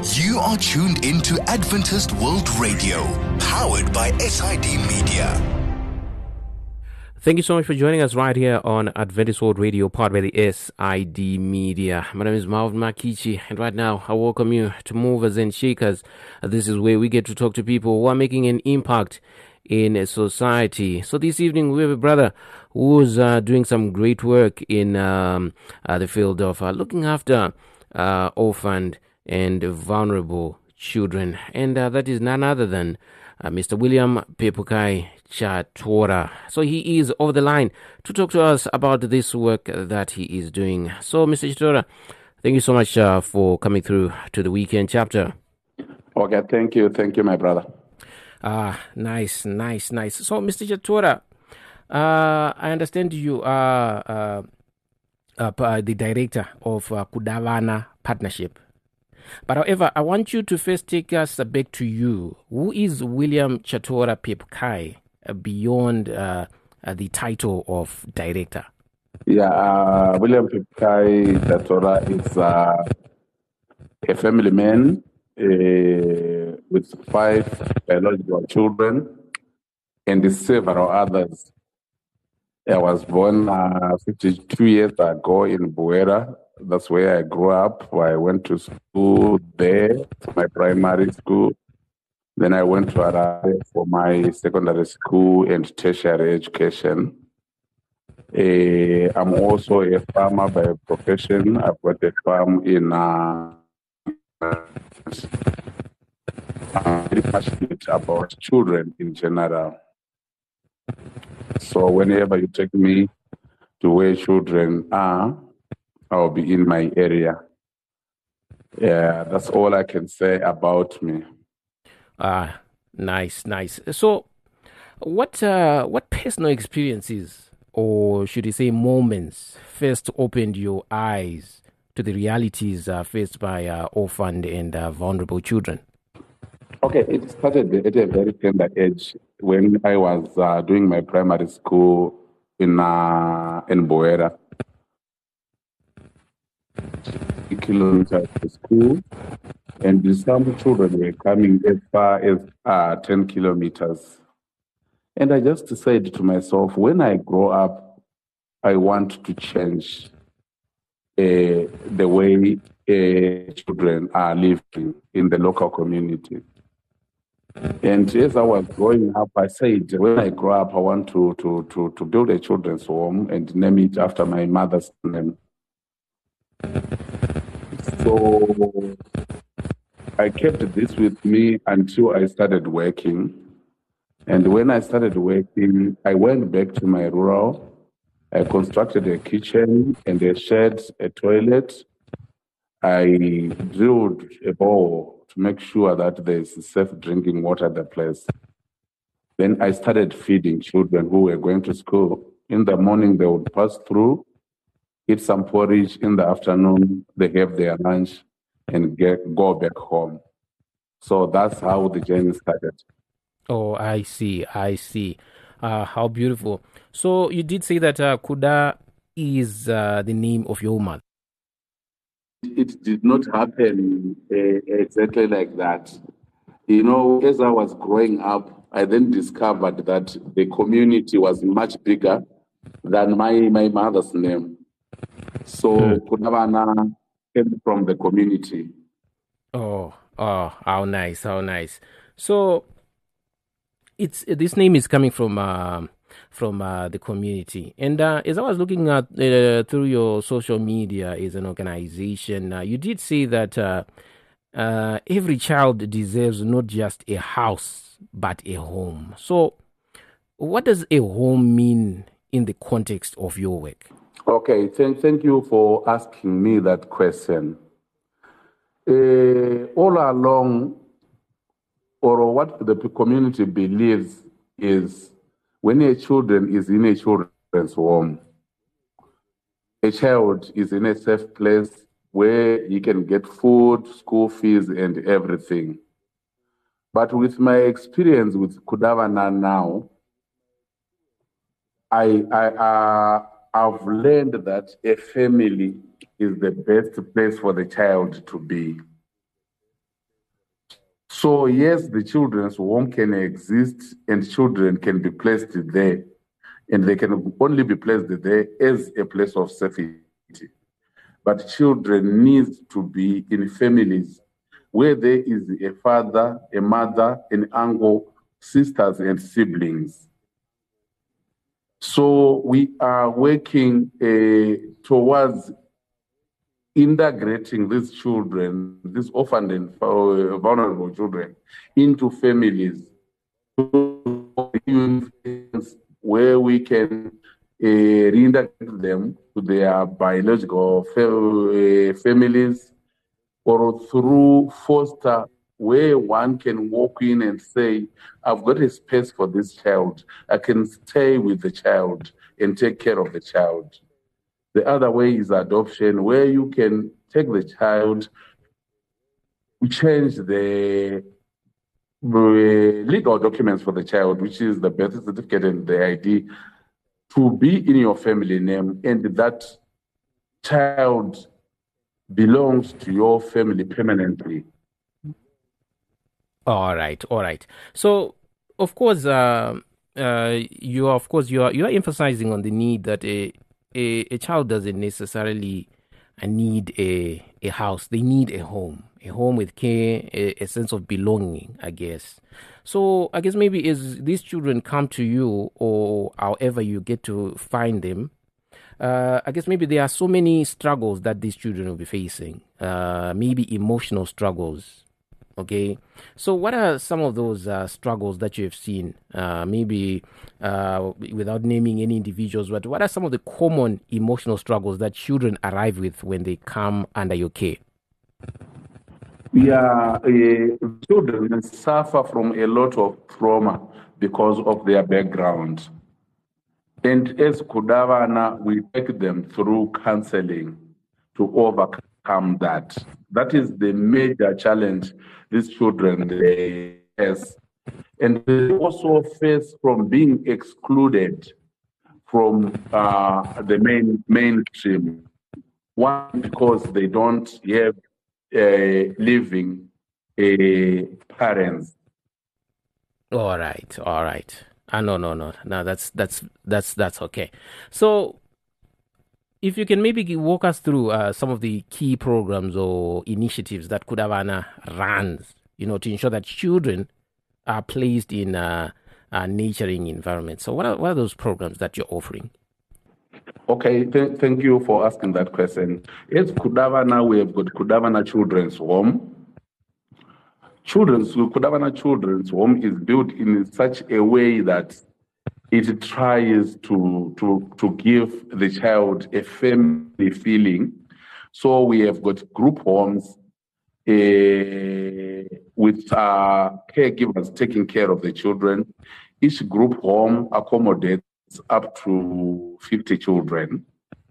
You are tuned into Adventist World Radio, powered by SID Media. Thank you so much for joining us right here on Adventist World Radio, powered by the SID Media. My name is Marvin Makichi, and right now I welcome you to Movers and Shakers. This is where we get to talk to people who are making an impact in society. So this evening we have a brother who's doing some great work in the field of looking after orphaned and vulnerable children, and that is none other than Mr. William Pepukai Chatora. So he is over the line to talk to us about this work that he is doing. So Mr. Chatora, thank you so much for coming through to the weekend chapter. Okay, thank you, my brother. Nice. So Mr. Chatora, I understand you are the director of Kudavana Partnership. But however, I want you to first take us back to you. Who is William Chatora Pepukai beyond the title of director? Yeah, William Pepukai Chatora is a family man with 5 biological children and several others. I was born 52 years ago in Buera. That's where I grew up. I went to school there, my primary school. Then I went to Harare for my secondary school and tertiary education. I'm also a farmer by profession. I've got a farm in I'm very passionate about children in general. So whenever you take me to where children are, I'll be in my area. Yeah, that's all I can say about me. Nice. So, what personal experiences, or should you say moments, first opened your eyes to the realities faced by orphaned and vulnerable children? Okay, it started at a very tender age when I was doing my primary school in Buera. Kilometers to school, and some children were coming as far as 10 kilometers. And I just said to myself, when I grow up, I want to change the way children are living in the local community. And as I was growing up, I said, when I grow up, I want to build a children's home and name it after my mother's name. So I kept this with me until I started working. And when I started working, I went back to my rural. I constructed a kitchen and a shed, a toilet. I drilled a bore to make sure that there's safe drinking water at the place. Then I started feeding children who were going to school. In the morning, they would pass through, eat some porridge. In the afternoon, they have their lunch and go back home. So that's how the journey started. Oh, I see. How beautiful. So you did say that Kuda is the name of your mother. It did not happen exactly like that. You know, as I was growing up, I then discovered that the community was much bigger than my mother's name. So Kudavana came from the community. Oh, how nice. So this name is coming from the community. And as I was looking at through your social media as an organization, you did say that every child deserves not just a house but a home. So what does a home mean in the context of your work? Okay, thank you for asking me that question. All along, or what the community believes is when a children is in a children's home, a child is in a safe place where he can get food, school fees, and everything. But with my experience with Kudavana now, I've learned that a family is the best place for the child to be. So yes, the children's home can exist and children can be placed there, and they can only be placed there as a place of safety. But children need to be in families where there is a father, a mother, an uncle, sisters, and siblings. So we are working towards integrating these children, these orphaned and vulnerable children, into families where we can reintegrate them to their biological families, or through foster, where one can walk in and say, I've got a space for this child. I can stay with the child and take care of the child. The other way is adoption, where you can take the child, change the legal documents for the child, which is the birth certificate and the ID, to be in your family name, and that child belongs to your family permanently. All right. So, of course, you are emphasizing on the need that a child doesn't necessarily need a house. They need a home with care, a sense of belonging, I guess. So I guess maybe as these children come to you, or however you get to find them, I guess maybe there are so many struggles that these children will be facing, maybe emotional struggles. Okay, so what are some of those struggles that you have seen? Maybe without naming any individuals, but what are some of the common emotional struggles that children arrive with when they come under your care? Yeah, children suffer from a lot of trauma because of their background. And as Kudavana, we take them through counseling to overcome that. That is the major challenge these children face. And they also face from being excluded from the mainstream. One, because they don't have living parents. All right. No. That's okay. So, if you can maybe walk us through some of the key programs or initiatives that Kudavana runs, to ensure that children are placed in a nurturing environment. So, what are those programs that you're offering? Okay, thank you for asking that question. At Kudavana, we have got Kudavana Children's Home. Kudavana Children's Home is built in such a way that it tries to give the child a family feeling. So we have got group homes with caregivers taking care of the children. Each group home accommodates up to 50 children.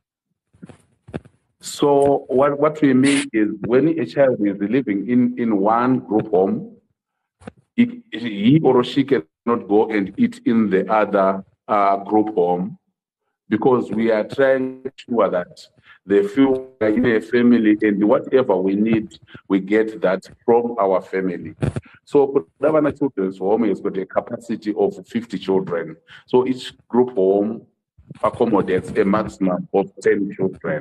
So what we mean is, when a child is living in one group home, he or she cannot go and eat in the other group home, because we are trying to ensure that they feel in a family, and whatever we need, we get that from our family. So Kudavana Children's Home has got a capacity of 50 children. So each group home accommodates a maximum of 10 children.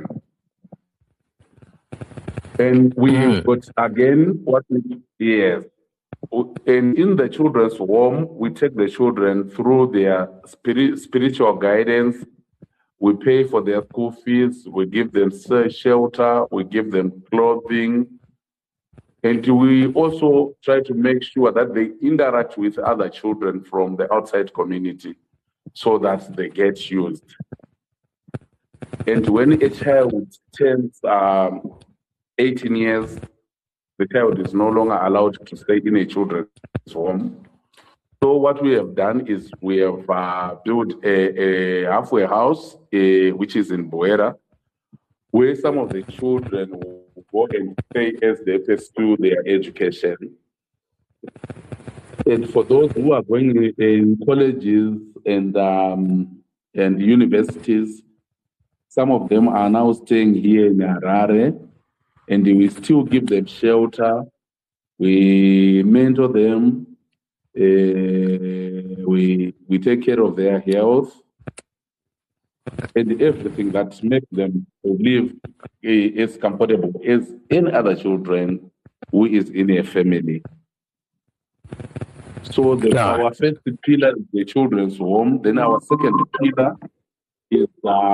And we've got, again, yes. And in the children's home, we take the children through their spiritual guidance. We pay for their school fees. We give them shelter. We give them clothing. And we also try to make sure that they interact with other children from the outside community so that they get used. And when a child turns 18 years, the child is no longer allowed to stay in a children's home. So what we have done is we have built a halfway house, which is in Boera, where some of the children will go and stay as they pursue their education. And for those who are going in colleges and universities, some of them are now staying here in Harare, and we still give them shelter. We mentor them. We take care of their health and everything that makes them live as comfortable as any other children who is in a family. So our first pillar is the children's home. Then our second pillar is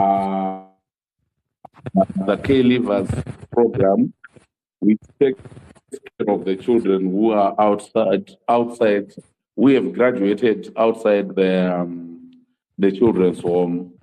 the care leavers program. We take care of the children who are outside. We have graduated outside the children's home.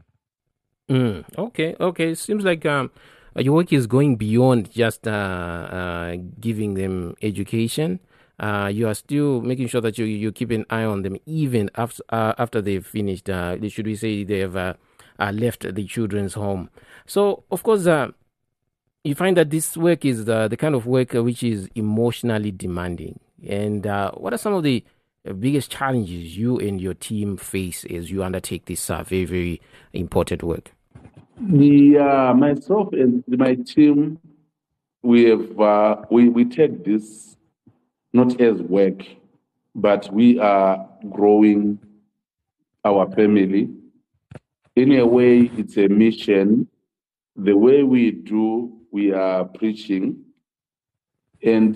Okay. Seems like your work is going beyond just giving them education. You are still making sure that you keep an eye on them even after they've finished. Should we say they have left the children's home? So, of course, you find that this work is the kind of work which is emotionally demanding. And what are some of the biggest challenges you and your team face as you undertake this very, very important work? Myself and my team, we have we take this not as work, but we are growing our family. In a way, it's a mission. The way we are preaching, and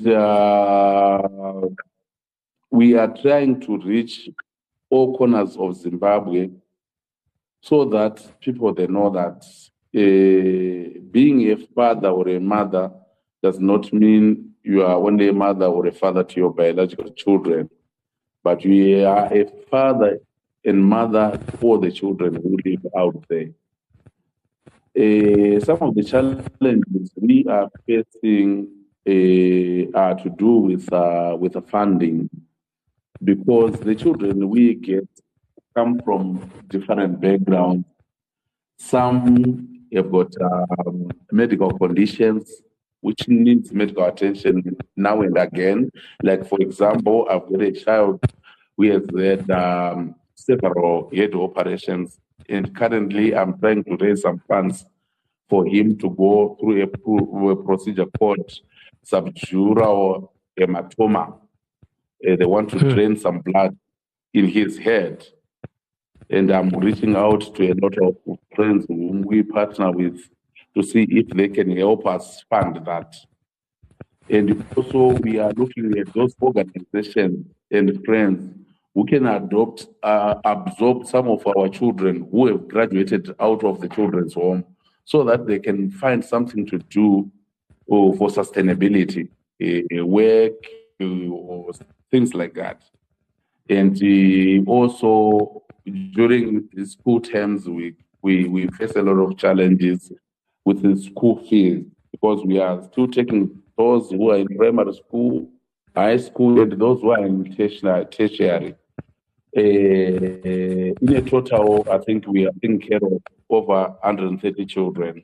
we are trying to reach all corners of Zimbabwe so that people, they know that being a father or a mother does not mean you are only a mother or a father to your biological children, but you are a father and mother for the children who live out there. Some of the challenges we are facing are to do with the funding, because the children we get come from different backgrounds. Some have got medical conditions which needs medical attention now and again. Like, for example, I've got a child who has had several head operations, and currently I'm trying to raise some funds for him to go through a procedure called subdural hematoma. They want to drain some blood in his head. And I'm reaching out to a lot of friends whom we partner with to see if they can help us fund that. And also, we are looking at those organizations and friends who can absorb some of our children who have graduated out of the children's home, so that they can find something to do for sustainability, work, or things like that. And also, during the school terms, we face a lot of challenges with the school fees, because we are still taking those who are in primary school, high school, and those who are in tertiary. In a total, I think we are taking care of over 130 children.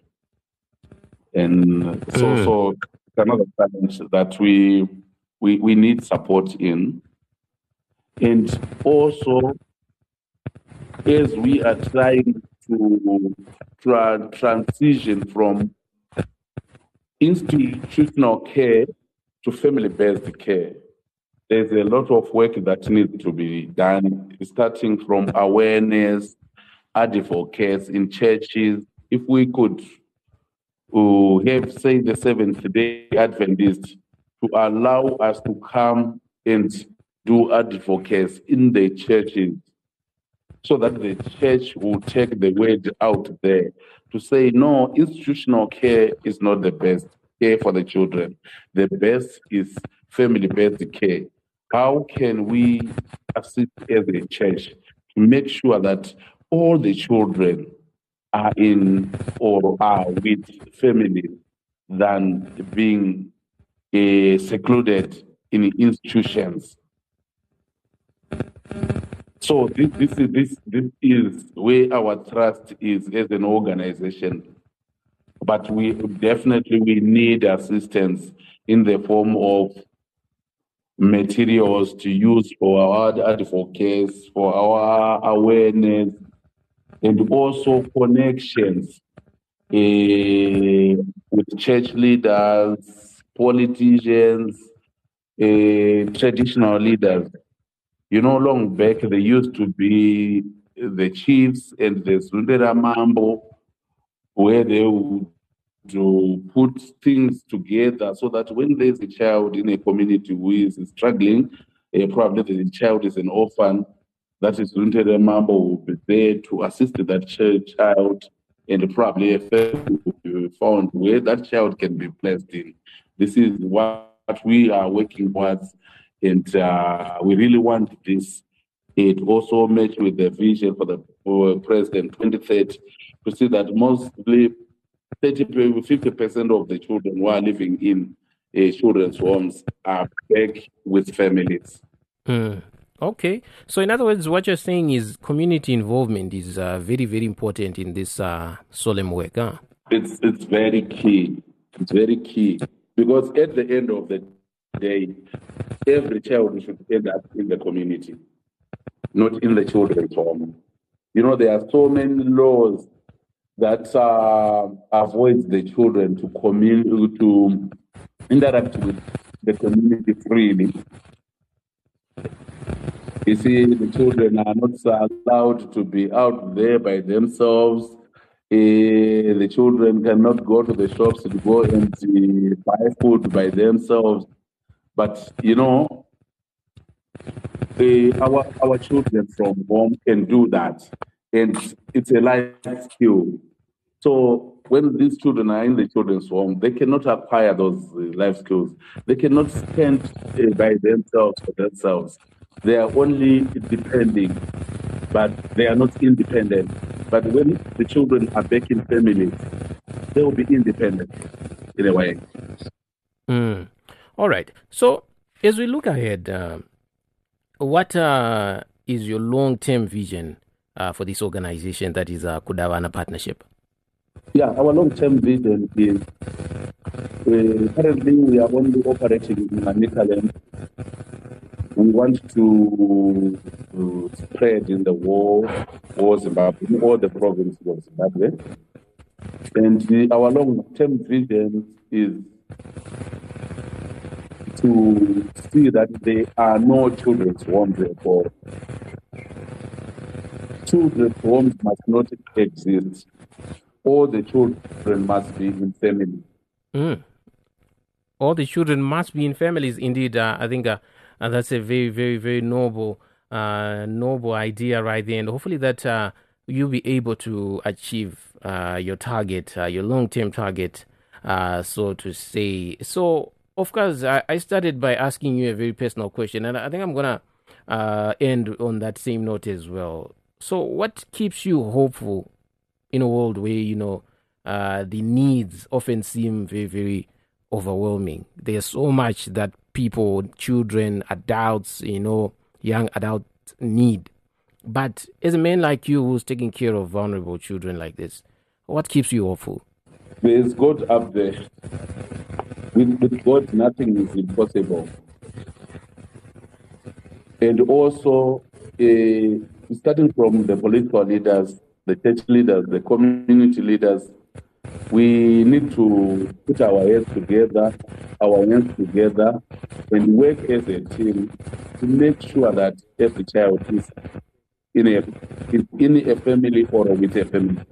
And so it's another challenge that we need support in. And also, as we are trying to transition from institutional care to family-based care, there's a lot of work that needs to be done, starting from awareness, advocates in churches. If we could have, say, the Seventh-day Adventists to allow us to come and do advocacy in the churches, so that the church will take the word out there to say, no, institutional care is not the best care for the children. The best is family-based care. How can we assist as a church to make sure that all the children are in or are with families than being secluded in institutions? So this is where our trust is as an organization. But we need assistance in the form of materials to use for our advocates, for our awareness, and also connections with church leaders, politicians, traditional leaders. You know, long back, they used to be the chiefs and the Sundera Mambo, where they would to put things together so that when there's a child in a community who is struggling, probably the child is an orphan, that is Sundera Mambo will be there to assist that child, and probably a family will be found where that child can be placed in. This is what we are working towards, and we really want this. It also matched with the vision for President 2030 to see that mostly 50% of the children who are living in children's homes are back with families. Okay. So, in other words, what you're saying is community involvement is very, very important in this solemn work, huh? It's very key. It's very key. Because at the end of the day, every child should end up in the community, not in the children's home. You know, there are so many laws that avoids the children to interact with the community freely. You see, the children are not allowed to be out there by themselves. The children cannot go to the shops to go and buy food by themselves. But, you know, our children from home can do that. And it's a life skill. So when these children are in the children's home, they cannot acquire those life skills. They cannot stand by themselves for themselves. They are only depending, but they are not independent. But when the children are back in families, they will be independent in a way. All right. So as we look ahead, what is your long-term vision for this organization that is Kudawana Partnership? Yeah, our long-term vision is currently we are only operating in Netherlands. We want to spread in the Zimbabwe, in all the provinces of Zimbabwe. And our long-term vision is to see that there are no children's homes therefore. Children's homes must not exist. All the children must be in families. All the children must be in families. Indeed, I think that's a very, very, very noble idea right there. And hopefully that you'll be able to achieve your target, your long-term target, so to say. So, of course, I started by asking you a very personal question, and I think I'm going to end on that same note as well. So what keeps you hopeful in a world where, you know, the needs often seem very, very overwhelming? There's so much that people, children, adults, you know, young adults need. But as a man like you who's taking care of vulnerable children like this, what keeps you hopeful? There's God up there. With God, nothing is impossible. And also, starting from the political leaders, the church leaders, the community leaders, we need to put our heads together, our hands together, and work as a team to make sure that every child is in a family or with a family.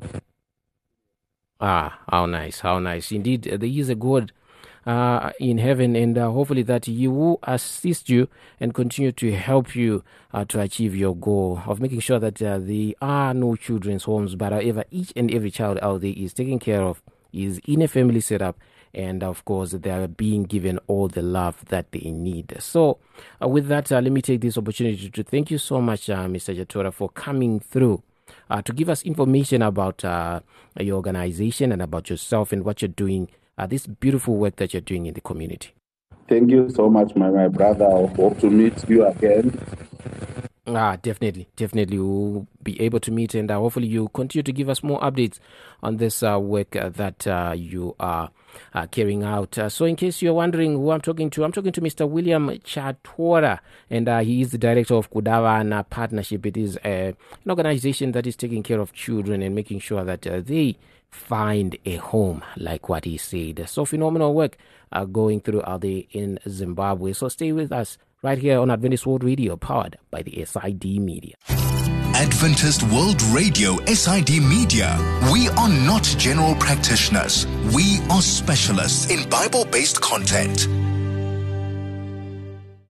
How nice, how nice. Indeed, there is a God in heaven, and hopefully that He will assist you and continue to help you to achieve your goal of making sure that there are no children's homes, but however each and every child out there is taken care of, is in a family setup, and of course they are being given all the love that they need. So with that, let me take this opportunity to thank you so much, Mr. Jatora, for coming through to give us information about your organization and about yourself and what you're doing, this beautiful work that you're doing in the community. Thank you so much, my brother. I hope to meet you again. Definitely. We'll be able to meet, and hopefully you continue to give us more updates on this work that you are carrying out. So in case you're wondering who I'm talking to Mr. William Chatora, and he is the director of Kudawana Partnership. It is an organization that is taking care of children and making sure that they find a home, like what he said. So phenomenal work going through out there in Zimbabwe. So stay with us right here on Adventist World Radio, powered by the SID Media. Adventist World Radio, SID Media. We are not general practitioners. We are specialists in Bible-based content.